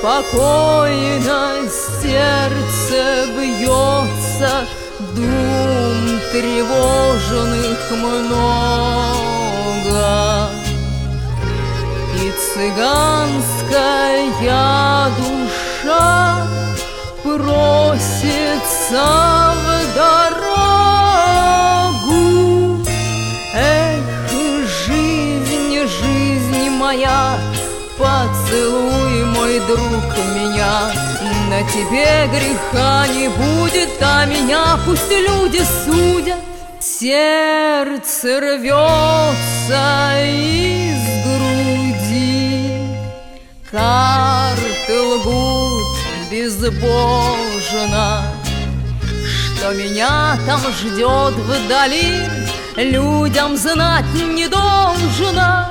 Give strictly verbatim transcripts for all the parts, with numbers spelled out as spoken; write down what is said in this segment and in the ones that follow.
спокойно сердце бьется, дум тревожных много, и цыганская душа просится в дорогу. Эх, жизнь, жизнь моя, поцелуй, мой друг, меня. На тебе греха не будет, а меня пусть люди судят. Сердце рвется из груди, карты лгут безбожно, что меня там ждет вдали, людям знать не должно.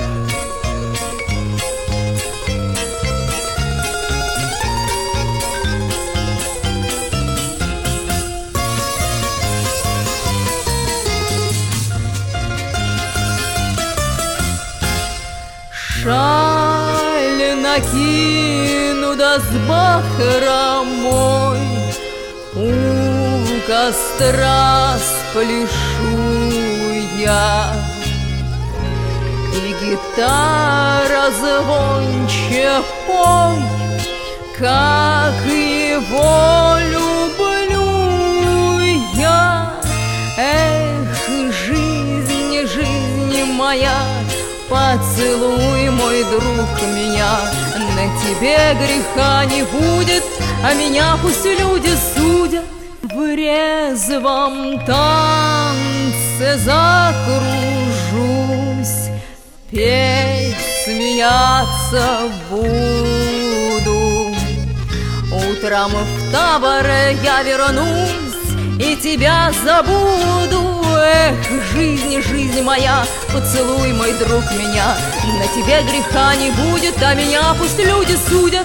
Шаль накину, да с бахромой у костра спляшу я, и гитара звонче пой, как его люблю я. Эх, жизнь, жизнь моя, поцелуй, мой друг, меня. На тебе греха не будет, а меня пусть люди судят. В резвом танце закружусь, петь, смеяться буду. Утром в табор я вернусь и тебя забуду. Эх, жизнь, жизнь моя, поцелуй, мой друг, меня. На тебе греха не будет, а меня пусть люди судят.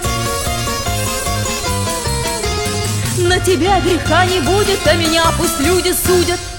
На тебе греха не будет, а меня пусть люди судят.